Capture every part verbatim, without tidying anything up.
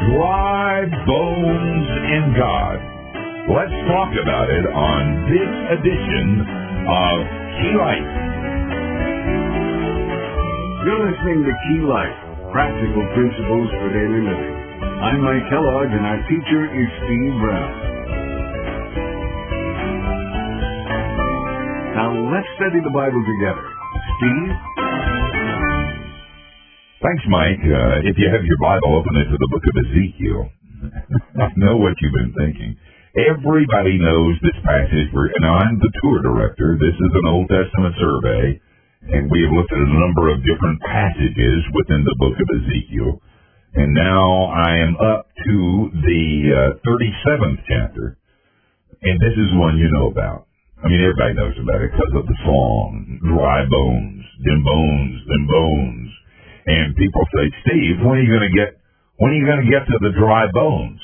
Dry bones in God. Let's talk about it on this edition of Key Life. You're listening to Key Life, Practical Principles for Daily Living. I'm Mike Kellogg, and our teacher is Steve Brown. Now let's study the Bible together. Steve? Thanks, Mike. Uh, if you have your Bible, open it to the book of Ezekiel. I know what you've been thinking. Everybody knows this passage. We're, and I'm the tour director. This is an Old Testament survey, and we have looked at a number of different passages within the book of Ezekiel. And now I am up to the uh, thirty-seventh chapter, and this is one you know about. I mean, everybody knows about it because of the song, Dry Bones, Them Bones, Them Bones. And people say, Steve, when are you going to get, when are you going to get to the dry bones?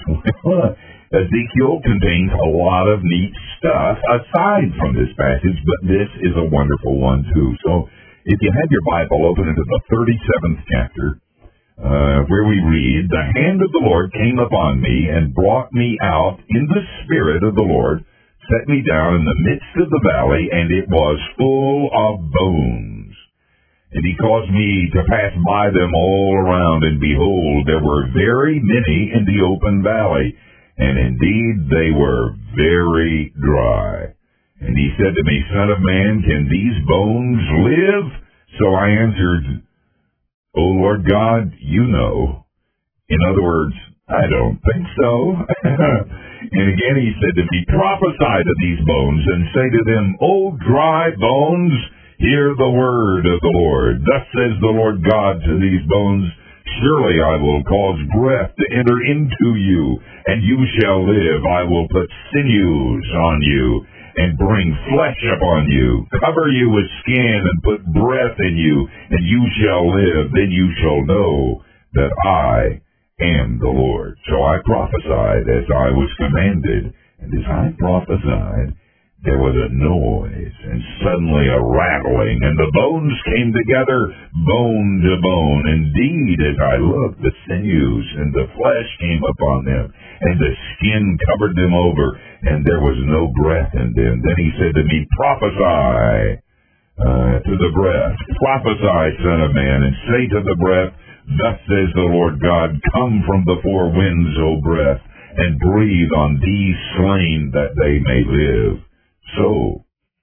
Ezekiel contains a lot of neat stuff aside from this passage, but this is a wonderful one too. So if you have your Bible, open it to the thirty-seventh chapter, uh, where we read, The hand of the Lord came upon me and brought me out in the spirit of the Lord, set me down in the midst of the valley, and it was full of bones. And he caused me to pass by them all around, and behold, there were very many in the open valley, and indeed they were very dry. And he said to me, Son of man, can these bones live? So I answered, O Lord God, you know. In other words, I don't think so. And again he said to me, Prophesy to these bones, and say to them, O dry bones, hear the word of the Lord. Thus says the Lord God to these bones, Surely I will cause breath to enter into you, and you shall live. I will put sinews on you, and bring flesh upon you, cover you with skin, and put breath in you, and you shall live. Then you shall know that I am the Lord. So I prophesied as I was commanded, and as I prophesied, there was a noise, and suddenly a rattling, and the bones came together, bone to bone. Indeed, as I looked, the sinews and the flesh came upon them, and the skin covered them over, and there was no breath in them. Then he said to me, Prophesy uh, to the breath. Prophesy, Son of man, and say to the breath, Thus says the Lord God, Come from the four winds, O breath, and breathe on these slain that they may live. So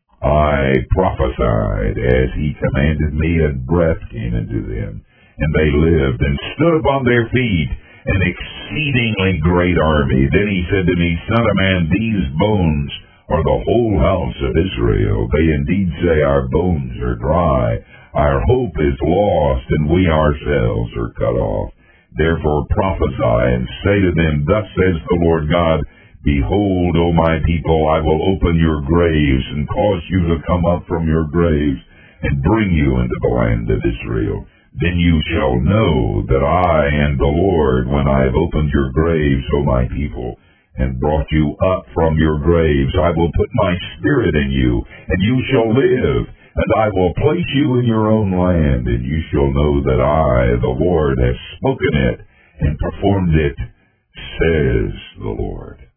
I prophesied as he commanded me, and breath came into them, and they lived and stood upon their feet, an exceedingly great army. Then he said to me, Son of man, these bones are the whole house of Israel. They indeed say, Our bones are dry, our hope is lost, and we ourselves are cut off. Therefore prophesy, and say to them, Thus says the Lord God, Behold, O my people, I will open your graves, and cause you to come up from your graves, and bring you into the land of Israel. Then you shall know that I am the Lord, when I have opened your graves, O my people, and brought you up from your graves. I will put my spirit in you, and you shall live, and I will place you in your own land, and you shall know that I, the Lord, have spoken it, and performed it, says the Lord.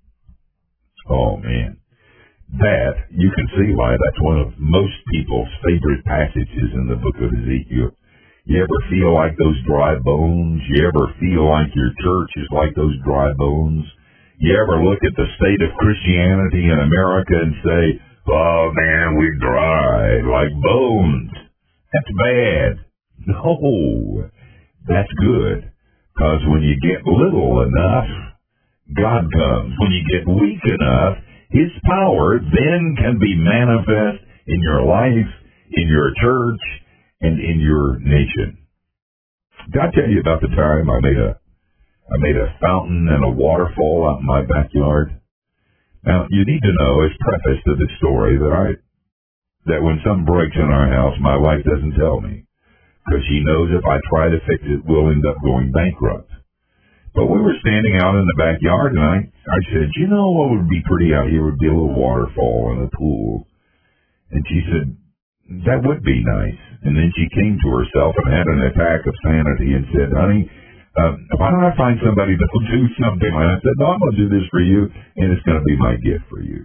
Oh, man. That, you can see why that's one of most people's favorite passages in the book of Ezekiel. You ever feel like those dry bones? You ever feel like your church is like those dry bones? You ever look at the state of Christianity in America and say, oh, man, we're dry, like bones? That's bad. No, that's good. Because when you get little enough, God comes. When you get weak enough, His power then can be manifest in your life, in your church, and in your nation. Did I tell you about the time I made a I made a fountain and a waterfall out in my backyard? Now, you need to know, as preface to this story, that I that when something breaks in our house, my wife doesn't tell me, because she knows if I try to fix it, we'll end up going bankrupt. But we were standing out in the backyard, and I, I said, you know what would be pretty out here would be a little waterfall and a pool. And she said, that would be nice. And then she came to herself and had an attack of sanity and said, honey, Um, why don't I find somebody that will do something? And I said, no, I'm going to do this for you, and it's going to be my gift for you.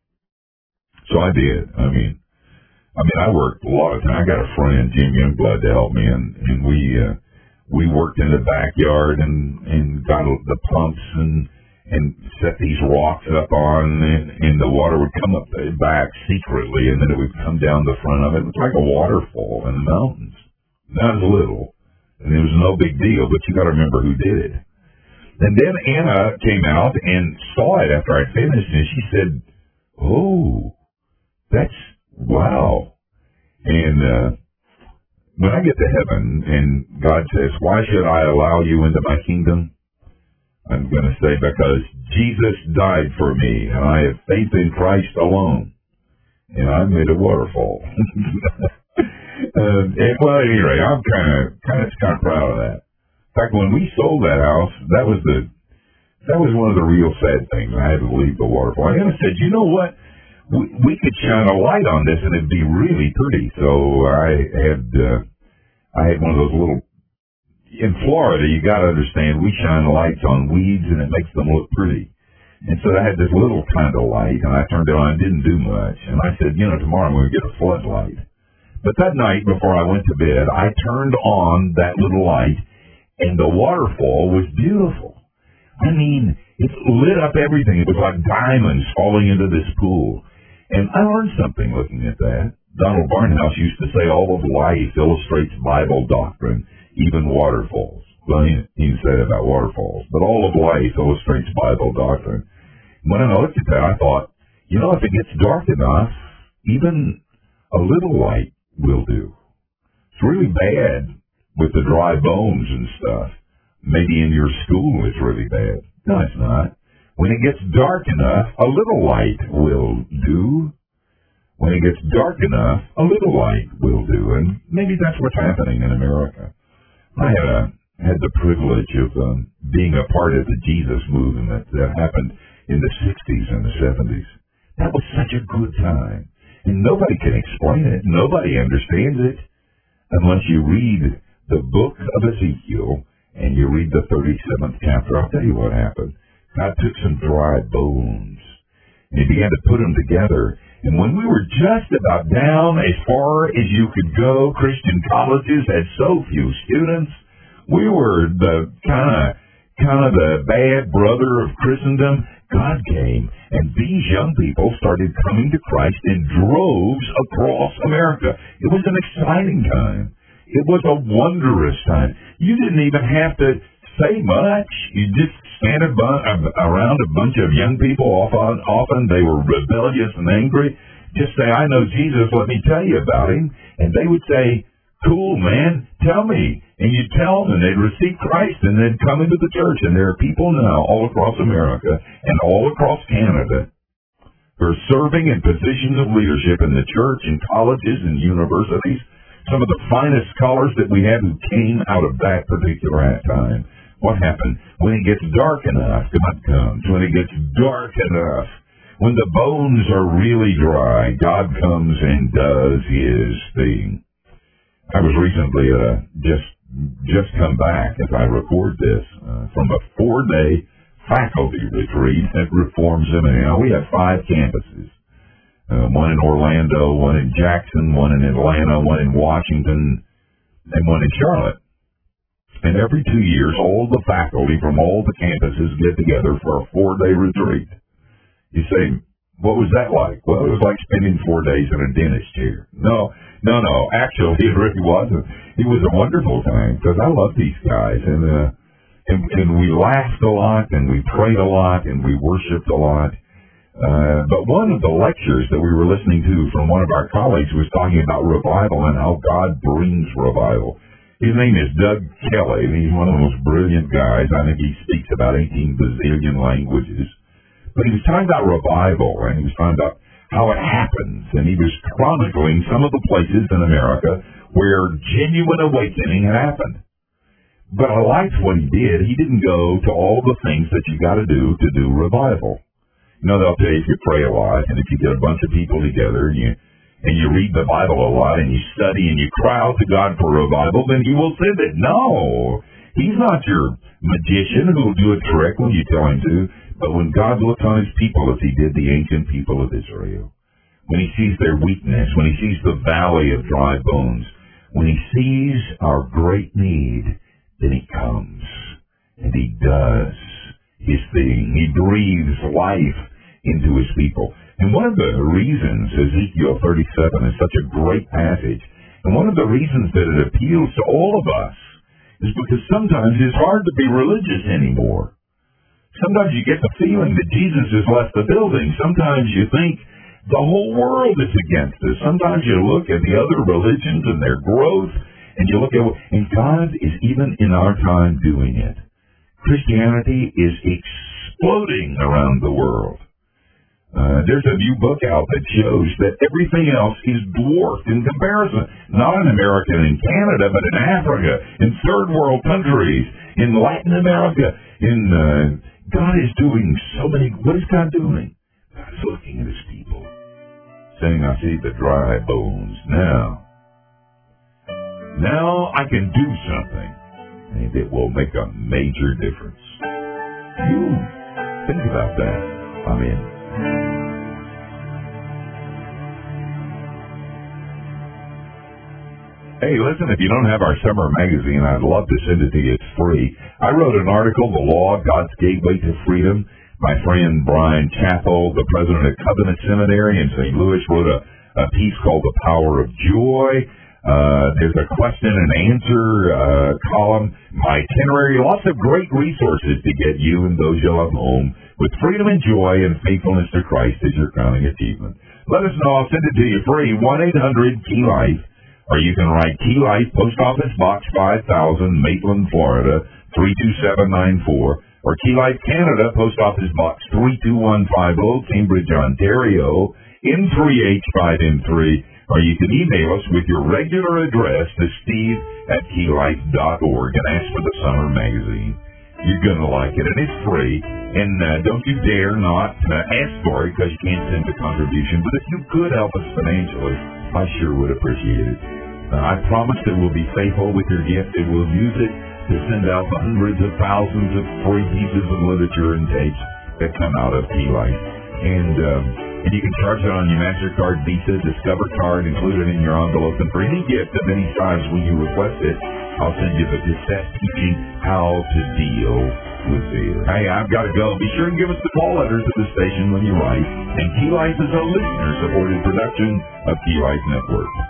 So I did. I mean, I mean, I worked a lot of time. I got a friend, Jim Youngblood, to help me, and, and we uh, we worked in the backyard and, and got the pumps and and set these rocks up on, and, and the water would come up the back secretly, and then it would come down the front of it. It was like a waterfall in the mountains. Not as little, and it was no big deal, but you got to remember who did it. And then Anna came out and saw it after I finished, and she said, oh, that's, wow. And uh, when I get to heaven and God says, why should I allow you into my kingdom? I'm going to say, because Jesus died for me, and I have faith in Christ alone, and I made a waterfall. uh, and, well, anyway, I'm kind of kind of kind of proud of that. In fact, when we sold that house, that was the that was one of the real sad things. I had to leave the waterfall. And I said, you know what? We, we could shine a light on this, and it'd be really pretty. So I had uh, I had one of those little. In Florida, you got to understand, we shine lights on weeds, and it makes them look pretty. And so I had this little kind of light, and I turned it on. It didn't do much. And I said, you know, tomorrow I'm going to get a floodlight. But that night, before I went to bed, I turned on that little light, and the waterfall was beautiful. I mean, it lit up everything. It was like diamonds falling into this pool. And I learned something looking at that. Donald Barnhouse used to say, all of life illustrates Bible doctrine. Even waterfalls. Well, he, he said about waterfalls, but all of life illustrates Bible doctrine. When I looked at that, I thought, you know, if it gets dark enough, even a little light will do. It's really bad with the dry bones and stuff. Maybe in your school it's really bad. No, it's not. When it gets dark enough, a little light will do. When it gets dark enough, a little light will do. And maybe that's what's happening in America. I had, a, had the privilege of um, being a part of the Jesus movement that happened in the sixties and the seventies. That was such a good time. And nobody can explain it. Nobody understands it unless you read the book of Ezekiel and you read the thirty-seventh chapter. I'll tell you what happened. God took some dry bones and he began to put them together. And when we were just about down as far as you could go, Christian colleges had so few students. We were the kind of kind of the bad brother of Christendom. God came, and these young people started coming to Christ in droves across America. It was an exciting time. It was a wondrous time. You didn't even have to say much. You just stand around a bunch of young people. Often, often they were rebellious and angry. Just say, I know Jesus, let me tell you about him. And they would say, cool, man, tell me. And you'd tell them, and they'd receive Christ, and they'd come into the church. And there are people now all across America and all across Canada who are serving in positions of leadership in the church, in colleges, and universities. Some of the finest scholars that we have who came out of that particular time. What happened? When it gets dark enough, God comes. When it gets dark enough, when the bones are really dry, God comes and does his thing. I was recently uh, just just come back, as I record this, uh, from a four-day faculty retreat at Reform Seminary. Now, we have five campuses, uh, one in Orlando, one in Jackson, one in Atlanta, one in Washington, and one in Charlotte. And every two years, all the faculty from all the campuses get together for a four-day retreat. You say, what was that like? Well, it was like spending four days in a dentist chair. No, no, no. Actually, it really wasn't. It was a wonderful time because I love these guys. And, uh, and, and we laughed a lot, and we prayed a lot, and we worshiped a lot. Uh, but one of the lectures that we were listening to from one of our colleagues was talking about revival and how God brings revival. His name is Doug Kelly, and he's one of the most brilliant guys. I think he speaks about eighteen bazillion languages. But he was talking about revival, and he was talking about how it happens, and he was chronicling some of the places in America where genuine awakening had happened. But I liked what he did. He didn't go to all the things that you got to do to do revival. You know, they'll tell you if you pray a lot, and if you get a bunch of people together, and you and you read the Bible a lot and you study and you cry out to God for revival, then he will send it. No, he's not your magician who will do a trick when you tell him to. But when God looks on his people as he did the ancient people of Israel, when he sees their weakness, when he sees the valley of dry bones, when he sees our great need, then he comes and he does his thing. He breathes life into his people. And one of the reasons Ezekiel thirty-seven is such a great passage, and one of the reasons that it appeals to all of us, is because sometimes it's hard to be religious anymore. Sometimes you get the feeling that Jesus has left the building. Sometimes you think the whole world is against us. Sometimes you look at the other religions and their growth, and you look at what, and God is even in our time doing it. Christianity is exploding around the world. Uh, there's a new book out that shows that everything else is dwarfed in comparison. Not in America and in Canada, but in Africa, in third world countries, in Latin America. In uh, God is doing so many. What is God doing? God is looking at his people, saying, I see the dry bones now. Now I can do something, and it will make a major difference. You think about that. I'm in. Hey, listen, if you don't have our summer magazine, I'd love to send it to you. It's free. I wrote an article, The Law, God's Gateway to Freedom. My friend Brian Chappell, the president of Covenant Seminary in Saint Louis, wrote a, a piece called The Power of Joy. Uh, there's a question and answer uh, column, my itinerary, lots of great resources to get you and those you love home with freedom and joy and faithfulness to Christ as your crowning achievement. Let us know. I'll send it to you free, one eight hundred Key Life. Or you can write Key Life, Post Office Box five thousand, Maitland, Florida, three two seven nine four. Or Key Life Canada, Post Office Box three two one five zero, Cambridge, Ontario, M three H five M three. Or you can email us with your regular address to steve at key life dot org and ask for the summer magazine. You're going to like it, and it's free. And uh, don't you dare not uh, ask for it because you can't send a contribution. But if you could help us financially, I sure would appreciate it. Uh, I promise that we'll be faithful with your gift, and we'll use it to send out the hundreds of thousands of free pieces of literature and tapes that come out of Key Life. And, um, and you can charge it on your MasterCard, Visa, Discover card, include it in your envelope. And for any gift of any size when you request it, I'll send you the cassette teaching how to deal with fear. Hey, I've got to go. Be sure and give us the call letters at the station when you write. And Key Life is a listener-supported production of Key Life Network.